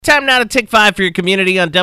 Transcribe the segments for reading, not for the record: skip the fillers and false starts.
Time now to take 5 for your community on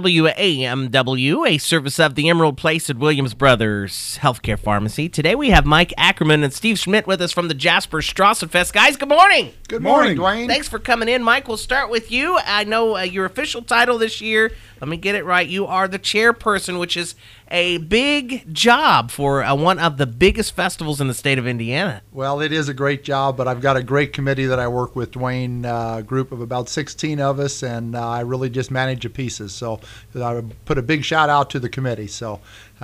WAMW, a service of the Emerald Place at Williams Brothers Healthcare Pharmacy. Today we have Mike Ackerman and Steve Schmidt with us from the Jasper Strassenfest. Guys, good morning. Good morning, Dwayne. Thanks for coming in. Mike, we'll start with you. I know your official title this year, let me get it right, you are the chairperson, which is a big job for one of the biggest festivals in the state of Indiana. Well, it is a great job, but I've got a great committee that I work with, Dwayne, a group of about 16 of us, and I really just manage the pieces. So I would put a big shout out to the committee. So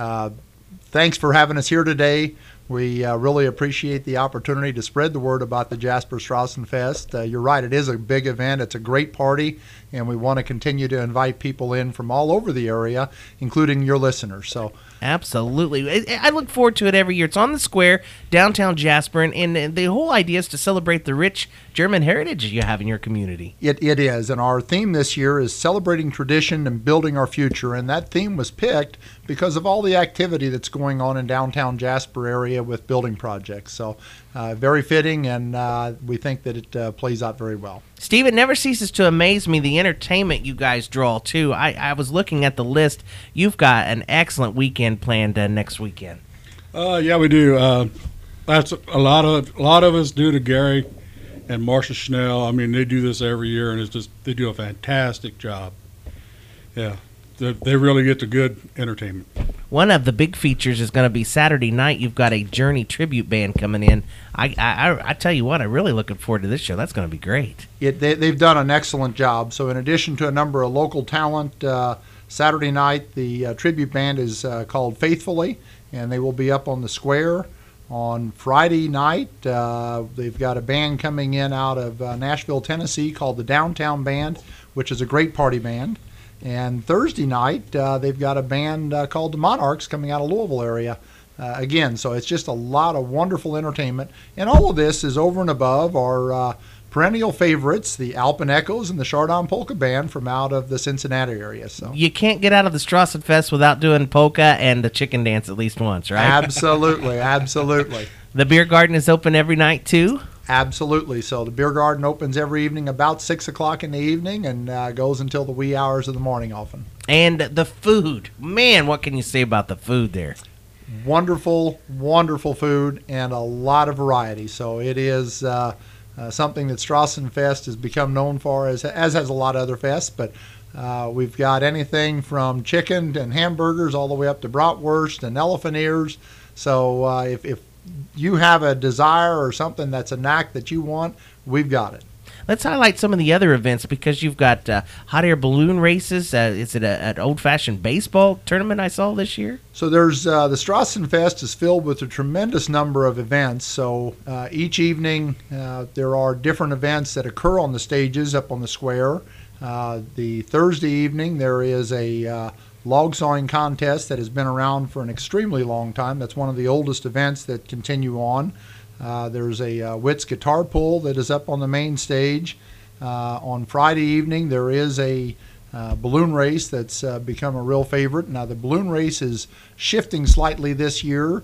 thanks for having us here today. We really appreciate the opportunity to spread the word about the Jasper Strassenfest. You're right, it is a big event. It's a great party, and we want to continue to invite people in from all over the area, including your listeners. So absolutely. I look forward to it every year. It's on the square, downtown Jasper, and the whole idea is to celebrate the rich German heritage you have in your community. It is, and our theme this year is celebrating tradition and building our future, and that theme was picked because of all the activity that's going on in downtown Jasper area with building projects. So very fitting, and we think that it plays out very well. Steve, it never ceases to amaze me the entertainment you guys draw, too. I was looking at the list. You've got an excellent weekend planned next weekend. Yeah, we do. That's a lot of us due to Gary and Marcia Schnell. I mean, they do this every year, and they do a fantastic job. Yeah, they really get the good entertainment. One of the big features is going to be Saturday night. You've got a Journey tribute band coming in. I tell you what, I'm really looking forward to this show. That's going to be great. They've done an excellent job. So in addition to a number of local talent, Saturday night the tribute band is called Faithfully, and they will be up on the square. On Friday night, they've got a band coming in out of Nashville, Tennessee called the Downtown Band, which is a great party band. And Thursday night, they've got a band called the Monarchs coming out of Louisville area again. So it's just a lot of wonderful entertainment. And all of this is over and above our perennial favorites, the Alpen Echoes and the Chardon Polka Band from out of the Cincinnati area. So you can't get out of the Strassenfest without doing polka and the chicken dance at least once, right? Absolutely, absolutely. The beer garden is open every night, too? Absolutely. So the beer garden opens every evening about 6 o'clock in the evening and goes until the wee hours of the morning often. And the food. Man, what can you say about the food there? Wonderful, wonderful food and a lot of variety. So it is something that Strassenfest has become known for, as has a lot of other fests. But we've got anything from chicken and hamburgers all the way up to bratwurst and elephant ears. So if you have a desire or something that's a knack that you want, we've got it. Let's highlight some of the other events because you've got hot air balloon races. Is it an old-fashioned baseball tournament I saw this year? So there's the Strassenfest is filled with a tremendous number of events. So each evening there are different events that occur on the stages up on the square. The Thursday evening there is a log sawing contest that has been around for an extremely long time. That's one of the oldest events that continue on. There's a Wits guitar pull that is up on the main stage. On Friday evening, there is a balloon race that's become a real favorite. Now, the balloon race is shifting slightly this year,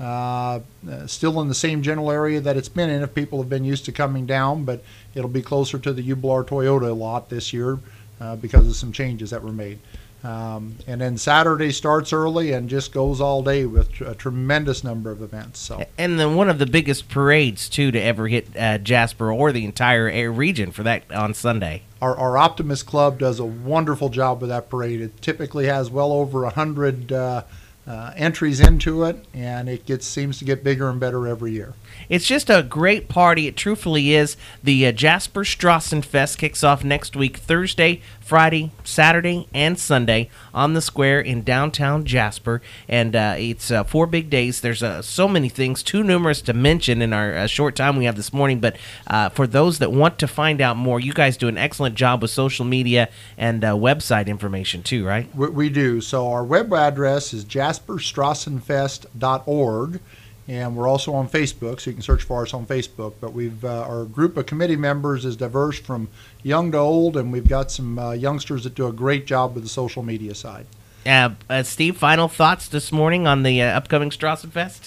still in the same general area that it's been in if people have been used to coming down, but it'll be closer to the Ublar Toyota lot this year because of some changes that were made. And then Saturday starts early and just goes all day with a tremendous number of events. So, and then one of the biggest parades, too, to ever hit Jasper or the entire region for that on Sunday. Our Optimist Club does a wonderful job with that parade. It typically has well over 100 entries into it, and it seems to get bigger and better every year. It's just a great party. It truthfully is. The Jasper Strassenfest kicks off next week, Thursday, Friday, Saturday, and Sunday on the square in downtown Jasper. And it's 4 big days. There's so many things, too numerous to mention in our short time we have this morning. But for those that want to find out more, you guys do an excellent job with social media and website information, too, right? We do. So our web address is jasperstrassenfest.org. And we're also on Facebook, so you can search for us on Facebook. But our group of committee members is diverse from young to old, and we've got some youngsters that do a great job with the social media side. Steve, final thoughts this morning on the upcoming Strassenfest?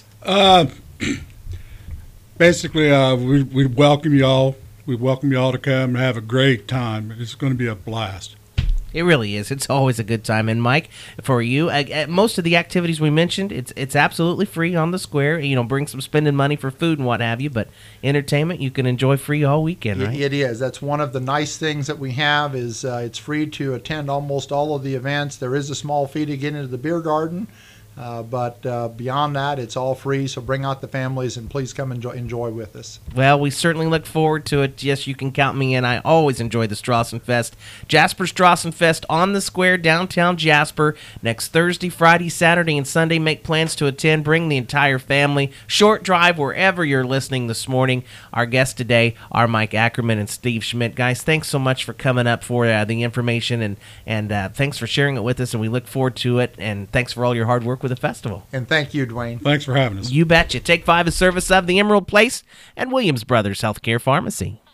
Basically, we welcome you all. We welcome you all to come and have a great time. It's going to be a blast. It really is. It's always a good time. And Mike, for you, most of the activities we mentioned, it's absolutely free on the square. Bring some spending money for food and what have you, but entertainment you can enjoy free all weekend, right? It is. That's one of the nice things that we have is it's free to attend almost all of the events. There is a small fee to get into the beer garden. But beyond that, it's all free, so bring out the families and please come enjoy with us. Well, we certainly look forward to it. Yes, you can count me in. I always enjoy the Strassenfest. Jasper Strassenfest on the square, downtown Jasper, next Thursday, Friday, Saturday, and Sunday. Make plans to attend. Bring the entire family. Short drive wherever you're listening this morning. Our guests today are Mike Ackerman and Steve Schmidt. Guys, thanks so much for coming up for the information, and thanks for sharing it with us, and we look forward to it, and thanks for all your hard work with the festival. And thank you, Dwayne. Thanks for having us. You betcha. Take 5 is service of the Emerald Place and Williams Brothers Healthcare Pharmacy.